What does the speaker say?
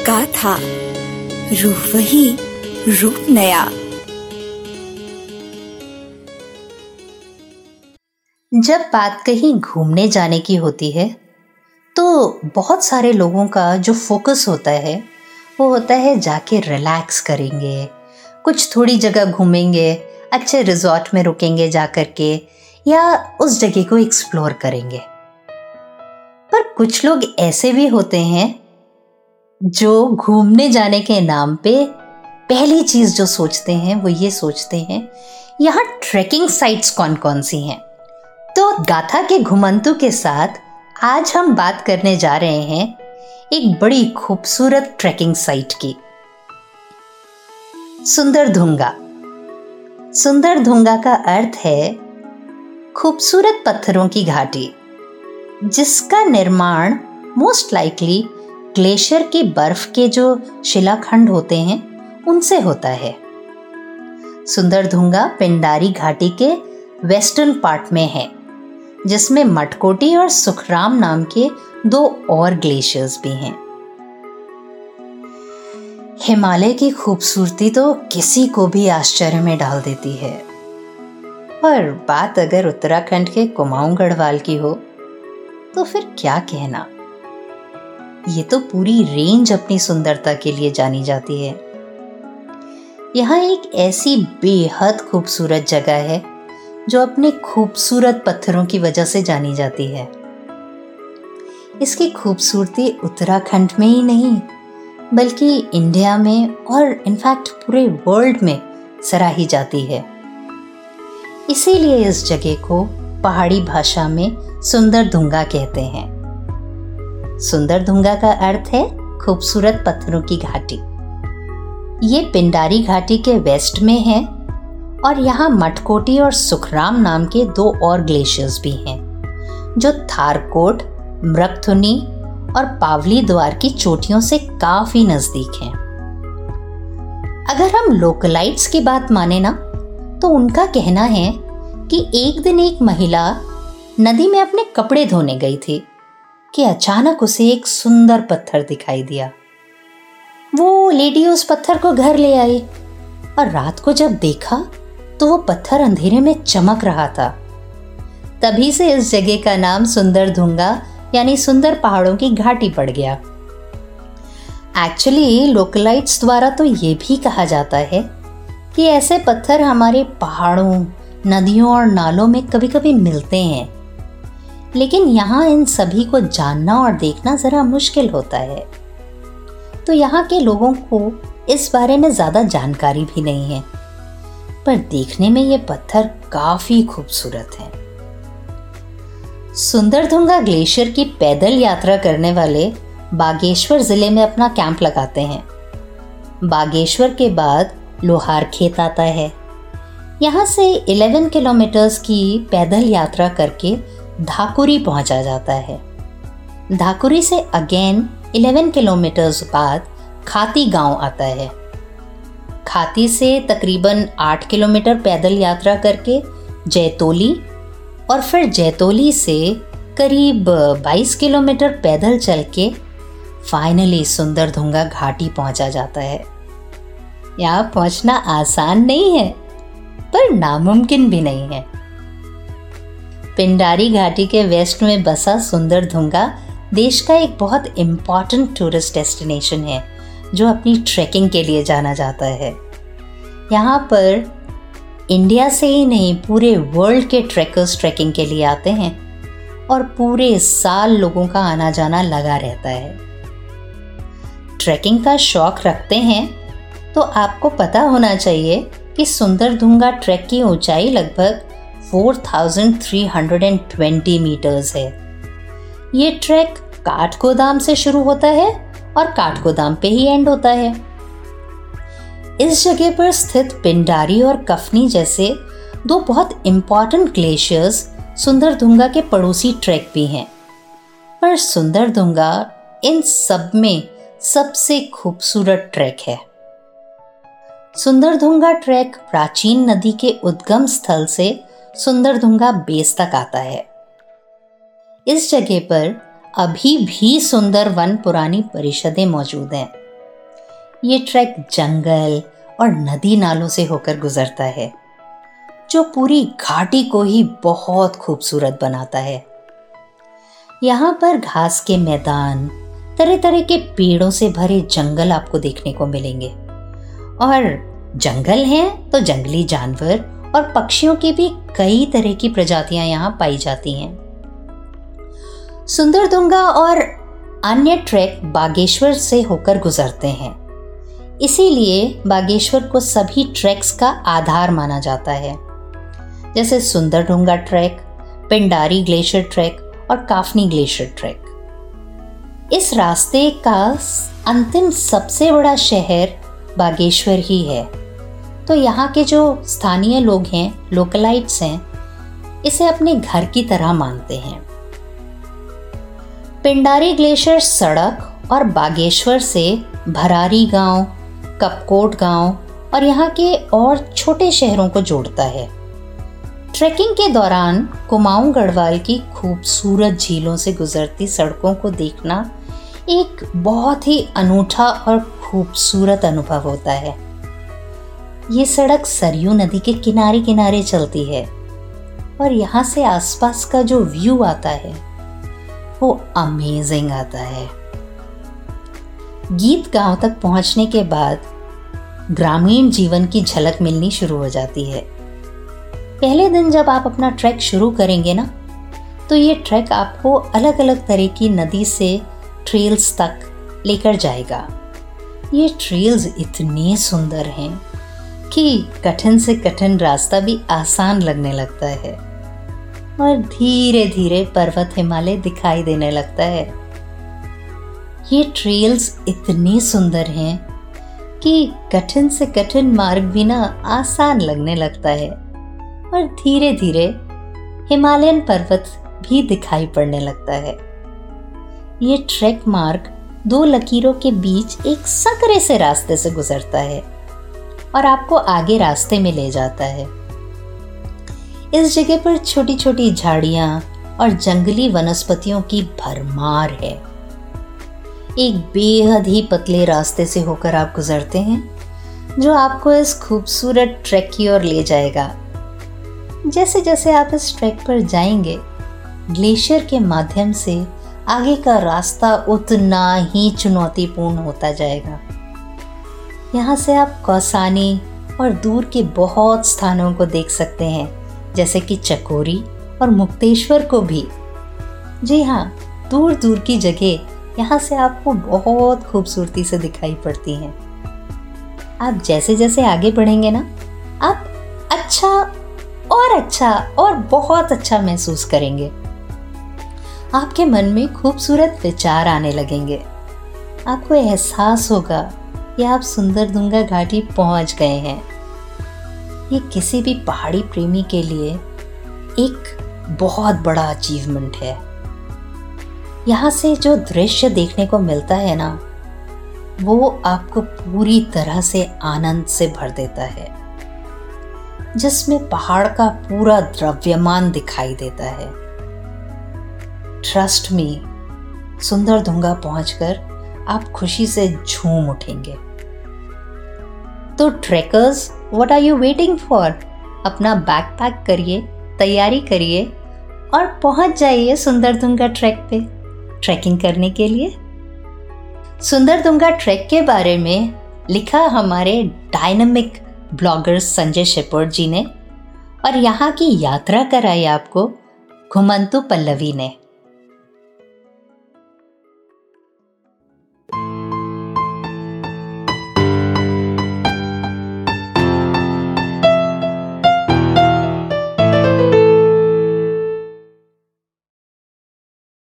गाथा, रूह वही, रूप नया। जब बात कहीं घूमने जाने की होती है तो बहुत सारे लोगों का जो फोकस होता है वो होता है जाके रिलैक्स करेंगे, कुछ थोड़ी जगह घूमेंगे, अच्छे रिजॉर्ट में रुकेंगे जा कर के, या उस जगह को एक्सप्लोर करेंगे। पर कुछ लोग ऐसे भी होते हैं जो घूमने जाने के नाम पे पहली चीज जो सोचते हैं वो ये सोचते हैं यहाँ ट्रैकिंग साइट्स कौन कौन सी हैं। तो गाथा के घुमंतु के साथ आज हम बात करने जा रहे हैं एक बड़ी खूबसूरत ट्रैकिंग साइट की, सुंदरधुंगा। सुंदरधुंगा का अर्थ है खूबसूरत पत्थरों की घाटी, जिसका निर्माण मोस्ट लाइकली ग्लेशियर की बर्फ के जो शिलाखंड होते हैं उनसे होता है। सुंदरधुंगा पिंडारी घाटी के वेस्टर्न पार्ट में है, जिसमें मटकोटी और सुखराम नाम के दो और ग्लेशियर्स भी हैं। हिमालय की खूबसूरती तो किसी को भी आश्चर्य में डाल देती है, पर बात अगर उत्तराखंड के कुमाऊं गढ़वाल की हो तो फिर क्या कहना। ये तो पूरी रेंज अपनी सुंदरता के लिए जानी जाती है। यहाँ एक ऐसी बेहद खूबसूरत जगह है जो अपने खूबसूरत पत्थरों की वजह से जानी जाती है। इसकी खूबसूरती उत्तराखंड में ही नहीं बल्कि इंडिया में और इनफैक्ट पूरे वर्ल्ड में सराही जाती है। इसीलिए इस जगह को पहाड़ी भाषा में सुंदरधुंगा कहते हैं। सुंदरधुंगा का अर्थ है खूबसूरत पत्थरों की घाटी। ये पिंडारी घाटी के वेस्ट में है और यहाँ मटकोटी और सुखराम नाम के दो और ग्लेशियर्स भी हैं, जो थारकोट, मृगथुनी और पावली द्वार की चोटियों से काफी नजदीक हैं। अगर हम लोकलाइट्स की बात माने ना तो उनका कहना है कि एक दिन एक महिला नदी में अपने कपड़े धोने गई थी कि अचानक उसे एक सुंदर पत्थर दिखाई दिया। वो लेडी उस पत्थर को घर ले आई और रात को जब देखा तो वो पत्थर अंधेरे में चमक रहा था। तभी से इस जगह का नाम सुंदरधुंगा यानी सुंदर पहाड़ों की घाटी पड़ गया। एक्चुअली लोकलाइट्स द्वारा तो ये भी कहा जाता है कि ऐसे पत्थर हमारे पहाड़ों, नदियों और नालों में कभी कभी मिलते हैं, लेकिन यहाँ इन सभी को जानना और देखना जरा मुश्किल होता है। तो यहाँ के लोगों को इस बारे में ज्यादा जानकारी भी नहीं है, पर देखने में ये पत्थर काफी खूबसूरत हैं। सुंदरधुंगा ग्लेशियर की पैदल यात्रा करने वाले बागेश्वर जिले में अपना कैंप लगाते हैं। बागेश्वर के बाद लोहारखेत आता है। यहाँ से 11 किलोमीटर्स की पैदल यात्रा करके धाकुरी पहुंचा जाता है। धाकुरी से अगेन 11 किलोमीटर्स बाद खाती गांव आता है। खाती से तकरीबन 8 किलोमीटर पैदल यात्रा करके जैतोली, और फिर जैतोली से करीब 22 किलोमीटर पैदल चल के फाइनली सुंदरधुंगा घाटी पहुंचा जाता है। यहाँ पहुंचना आसान नहीं है पर नामुमकिन भी नहीं है। पिंडारी घाटी के वेस्ट में बसा सुंदरधुंगा देश का एक बहुत इम्पॉर्टेंट टूरिस्ट डेस्टिनेशन है जो अपनी ट्रैकिंग के लिए जाना जाता है। यहाँ पर इंडिया से ही नहीं पूरे वर्ल्ड के ट्रैकर्स ट्रैकिंग के लिए आते हैं और पूरे साल लोगों का आना जाना लगा रहता है। ट्रैकिंग का शौक रखते हैं तो आपको पता होना चाहिए कि सुंदरधुंगा ट्रैक की ऊंचाई लगभग 4320 मीटर्स है। ये ट्रैक काठगोदाम से शुरू होता है और काठगोदाम पे ही एंड होता है। इस जगह पर स्थित पिंडारी और कफनी जैसे दो बहुत इम्पॉर्टेंट ग्लेशियर्स सुंदरधुंगा के पड़ोसी ट्रैक भी हैं, पर सुंदरधुंगा इन सब में सबसे खूबसूरत ट्रैक है। सुंदरधुंगा ट्रैक प्राचीन नदी के उद्गम स्थल से सुंदरधुंगा बेस तक आता है। इस जगह पर अभी भी सुंदर वन पुरानी परिषदें मौजूद हैं। ये ट्रैक जंगल और नदी नालों से होकर गुजरता है, जो पूरी घाटी को ही बहुत खूबसूरत बनाता है। यहाँ पर घास के मैदान, तरह तरह के पेड़ों से भरे जंगल आपको देखने को मिलेंगे, और जंगल हैं तो जंगली जानवर और पक्षियों की भी कई तरह की प्रजातियां यहाँ पाई जाती हैं। सुंदरदुंगा और अन्य ट्रैक बागेश्वर से होकर गुजरते हैं, इसीलिए बागेश्वर को सभी ट्रैक्स का आधार माना जाता है, जैसे Sunderdhunga trek, Pindari glacier trek और काफनी ग्लेशियर ट्रैक। इस रास्ते का अंतिम सबसे बड़ा शहर बागेश्वर ही है, तो यहाँ के जो स्थानीय लोग हैं, लोकलाइट्स हैं, इसे अपने घर की तरह मानते हैं। पिंडारी ग्लेशियर सड़क और बागेश्वर से भरारी गांव, कपकोट गांव और यहाँ के और छोटे शहरों को जोड़ता है। ट्रैकिंग के दौरान कुमाऊं गढ़वाल की खूबसूरत झीलों से गुजरती सड़कों को देखना एक बहुत ही अनूठा और खूबसूरत अनुभव होता है। ये सड़क सरयू नदी के किनारे किनारे चलती है और यहाँ से आसपास का जो व्यू आता है वो अमेजिंग आता है। गीत गांव तक पहुंचने के बाद ग्रामीण जीवन की झलक मिलनी शुरू हो जाती है। पहले दिन जब आप अपना ट्रैक शुरू करेंगे ना, तो ये ट्रैक आपको अलग अलग तरह की नदी से ट्रेल्स तक लेकर जाएगा। ये ट्रेल्स इतने सुंदर हैं कि कठिन से कठिन रास्ता भी आसान लगने लगता है और धीरे धीरे पर्वत हिमालय दिखाई देने लगता है। ये ट्रेल्स इतने सुंदर हैं कि कठिन से कठिन मार्ग भी ना आसान लगने लगता है और धीरे धीरे हिमालयन पर्वत भी दिखाई पड़ने लगता है। ये ट्रैक मार्ग दो लकीरों के बीच एक संकरे से रास्ते से गुजरता है और आपको आगे रास्ते में ले जाता है। इस जगह पर छोटी छोटी झाड़ियां और जंगली वनस्पतियों की भरमार है। एक बेहद ही पतले रास्ते से होकर आप गुजरते हैं, जो आपको इस खूबसूरत ट्रैक की ओर ले जाएगा। जैसे जैसे आप इस ट्रैक पर जाएंगे, ग्लेशियर के माध्यम से आगे का रास्ता उतना ही चुनौतीपूर्ण होता जाएगा। यहाँ से आप कौसानी और दूर के बहुत स्थानों को देख सकते हैं, जैसे कि चकोरी और मुक्तेश्वर को भी। जी हाँ, दूर दूर की जगह यहाँ से आपको बहुत खूबसूरती से दिखाई पड़ती हैं। आप जैसे जैसे आगे बढ़ेंगे ना, आप अच्छा और बहुत अच्छा महसूस करेंगे। आपके मन में खूबसूरत विचार आने लगेंगे। आपको एहसास होगा कि आप सुंदरदुंगा घाटी पहुंच गए हैं। ये किसी भी पहाड़ी प्रेमी के लिए एक बहुत बड़ा अचीवमेंट है। यहाँ से जो दृश्य देखने को मिलता है ना, वो आपको पूरी तरह से आनंद से भर देता है, जिसमें पहाड़ का पूरा द्रव्यमान दिखाई देता है। ट्रस्ट मी, सुंदरदुंगा पहुंचकर आप खुशी से झूम उठेंगे। तो trekkers, what are you waiting for? अपना बैकपैक करिए, तैयारी करिए और पहुंच जाइए सुंदरदुंगा ट्रैक पे ट्रैकिंग करने के लिए। सुंदरदुंगा ट्रैक के बारे में लिखा हमारे dynamic blogger Sanjay Shepherd ji ने, और यहाँ की यात्रा कराई आपको घुमंतु पल्लवी ने।